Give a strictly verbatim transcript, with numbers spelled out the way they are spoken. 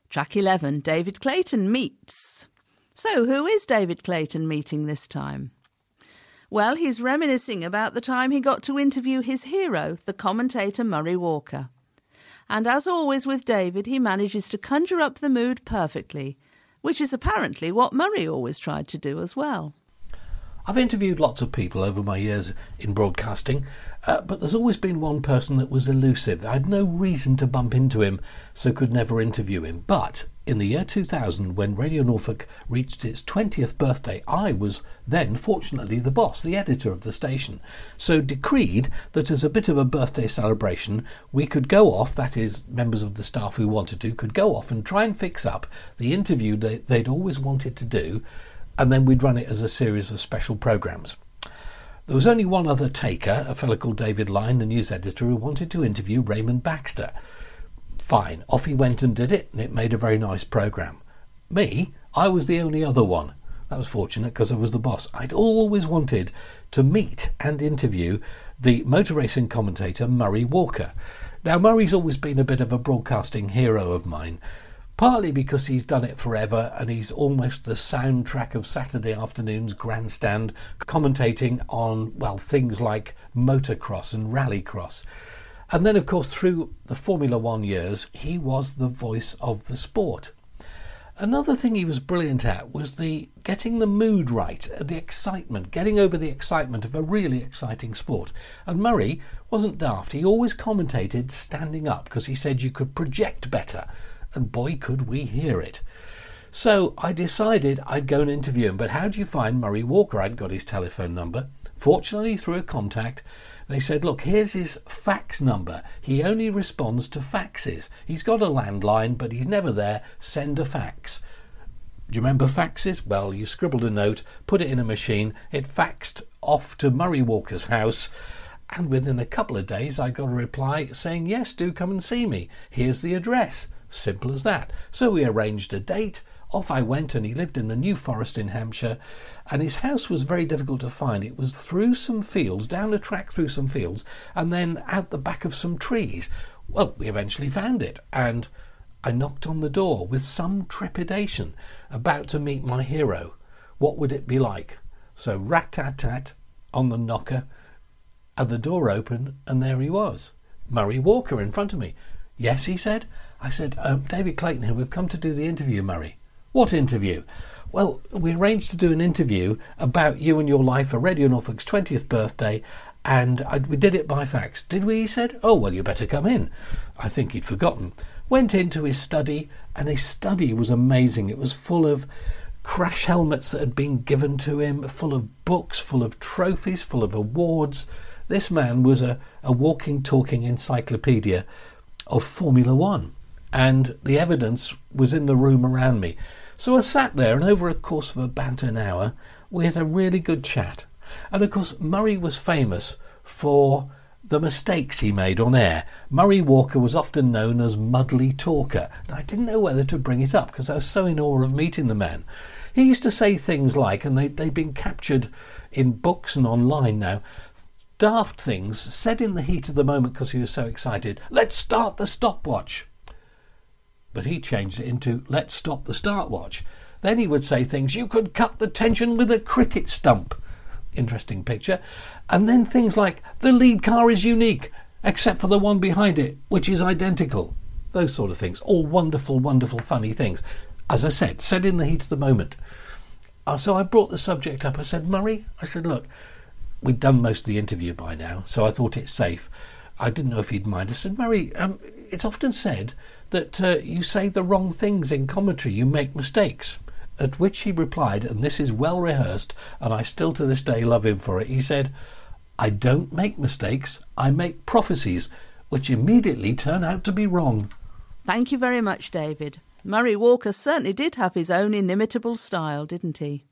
Track eleven, David Clayton meets. So who is David Clayton meeting this time? Well, he's reminiscing about the time he got to interview his hero, the commentator Murray Walker. And as always with David, he manages to conjure up the mood perfectly, which is apparently what Murray always tried to do as well. I've interviewed lots of people over my years in broadcasting, uh, but there's always been one person that was elusive. I had no reason to bump into him, so could never interview him. But in the year two thousand, when Radio Norfolk reached its twentieth birthday, I was then, fortunately, the boss, the editor of the station. So decreed that as a bit of a birthday celebration, we could go off, that is, members of the staff who wanted to, could go off and try and fix up the interview they, they'd always wanted to do, and then we'd run it as a series of special programmes. There was only one other taker, a fellow called David Lyne, the news editor, who wanted to interview Raymond Baxter. Fine, off he went and did it, and it made a very nice programme. Me, I was the only other one. That was fortunate because I was the boss. I'd always wanted to meet and interview the motor racing commentator Murray Walker. Now, Murray's always been a bit of a broadcasting hero of mine, partly because he's done it forever and he's almost the soundtrack of Saturday afternoon's grandstand, commentating on, well, things like motocross and rallycross. And then, of course, through the Formula One years, he was the voice of the sport. Another thing he was brilliant at was the getting the mood right, the excitement, getting over the excitement of a really exciting sport. And Murray wasn't daft. He always commentated standing up because he said you could project better. And boy, could we hear it. So I decided I'd go and interview him. But how do you find Murray Walker? I'd got his telephone number. Fortunately, through a contact, they said, look, here's his fax number. He only responds to faxes. He's got a landline, but he's never there. Send a fax. Do you remember faxes? Well, you scribbled a note, put it in a machine. It faxed off to Murray Walker's house. And within a couple of days, I got a reply saying, yes, do come and see me. Here's the address. Simple as that. So we arranged a date. Off I went, and he lived in the New Forest in Hampshire, and his house was very difficult to find. It was through some fields, down a track through some fields, and then out the back of some trees. Well, we eventually found it, and I knocked on the door with some trepidation, about to meet my hero. What would it be like? So rat-tat-tat on the knocker, and the door opened, and there he was, Murray Walker in front of me. Yes, he said. I said, um, David Clayton here, we've come to do the interview, Murray. What interview? Well, we arranged to do an interview about you and your life for Radio Norfolk's twentieth birthday, and I, we did it by fax. Did we? He said. Oh, well, you better come in. I think he'd forgotten. Went into his study, and his study was amazing. It was full of crash helmets that had been given to him, full of books, full of trophies, full of awards. This man was a, a walking, talking encyclopedia of Formula One. And the evidence was in the room around me. So I sat there, and over a course of about an hour, we had a really good chat. And of course, Murray was famous for the mistakes he made on air. Murray Walker was often known as Muddly Talker. And I didn't know whether to bring it up because I was so in awe of meeting the man. He used to say things like, and they, they've been captured in books and online now, daft things said in the heat of the moment because he was so excited. Let's start the stopwatch. But he changed it into, let's stop the stopwatch. Then he would say things, you could cut the tension with a cricket stump. Interesting picture. And then things like, the lead car is unique, except for the one behind it, which is identical. Those sort of things. All wonderful, wonderful, funny things. As I said, said in the heat of the moment. Uh, so I brought the subject up. I said, Murray, I said, look, we'd done most of the interview by now, so I thought it's safe. I didn't know if he'd mind. I said, Murray, um, it's often said that uh, you say the wrong things in commentary, you make mistakes. At which he replied, and this is well rehearsed, and I still to this day love him for it, he said, I don't make mistakes, I make prophecies, which immediately turn out to be wrong. Thank you very much, David. Murray Walker certainly did have his own inimitable style, didn't he?